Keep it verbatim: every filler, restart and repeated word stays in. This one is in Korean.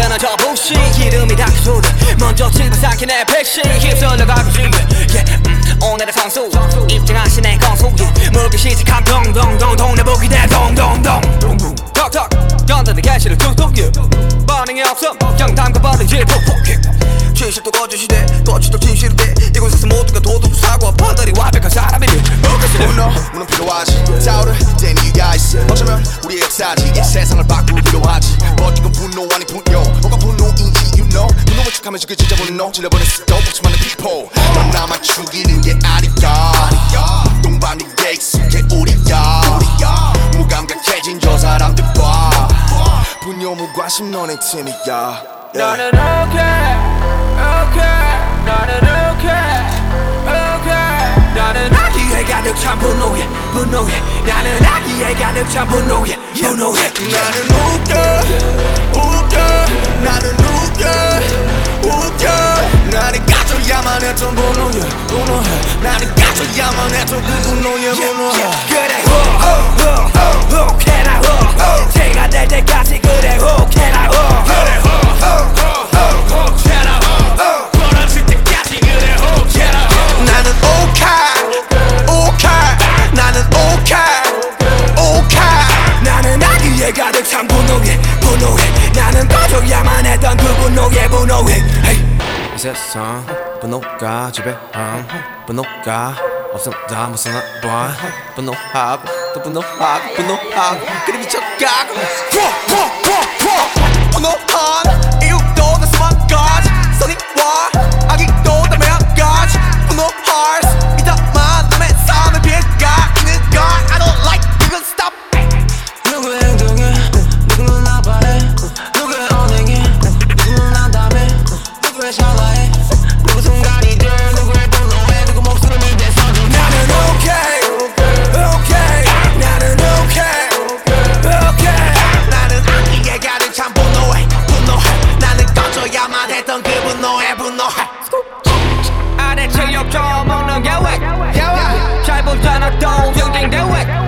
나는 저 부시 이름이 닥소리 먼저 집어삼킨 내 백신 휩쓸려가고 싶네 yeah, 음, 오늘의 선수 입증하신 내 건수 물기 시작한 동동동동 내 보기 대 동동동 턱턱 연단의 개시를 툭툭 반응이 없음 정탐과 버리지 푹푹 진실도 거짓이대 거짓도 진실이대 이곳에서 모두가 도둑 사고 판단이 완벽한 사람이니 분노 우는 필요하지 싸우를 땐 이유가 있어 어쩌면 우리의 역사지 이 세상을 바꾸기로 하지 But 이건 분노 아니 분노 뭐가 분노인지 you know 분노를 척하면서 그 진짜 분노 질러버린 수도 없지 많은 people 넌 나만 죽이는 게 아니야 동반이 게 익숙해 우리야 무감각해진 저 사람들 봐 분노 무관심 너네 팀이야 나는 okay, okay, 나는 okay, okay. 나는 아기에 가득 찬 분노에 분노에 나는 아기에 가득 찬 분노에 분노에 나는 웃겨 웃겨 나는 웃겨 웃겨 나는 가져야만 했던 분노에 분노해 나는 가져야만 했던 그 분노에 분노해 그래 호호호호 혹해라 호 제가 될 때까지 그래 혹해라 호 그래 호호호호 혹해라 호 벌어질 때까지 그래 혹해라 호 나는 오케이 오케이 나는 오케이 오케이 나는 아기에 가득 찬 분노에 분노에 나는 꺼져야만 했던 그 분노에 분노에 이 세상 분노가 지배함 분노가 없음 다 무슨 봐 분노하고 또 분노하고 분노하고 그래 미쳐가고 분노한 이유도 다 수만까지 선의와 악의도 다 매한까지 분노할 수 있다만 남의 삶에 비해가 있는 걸 I don't like 이건 stop 누구의 행동에 누구는 아파해 누구의 언행에 누구는 안담해 누구의 샬라해 누구 순간이들 누구의 분노에 누구 목숨을 대서 나는 okay okay 나는 okay okay 나는 악기에 가득 찬 분노해 분노해 나는 꺼져야만 했던 그 분노에 분노해 아래 체력 좀 먹는 계획 잘 보잖아 또 경쟁 대회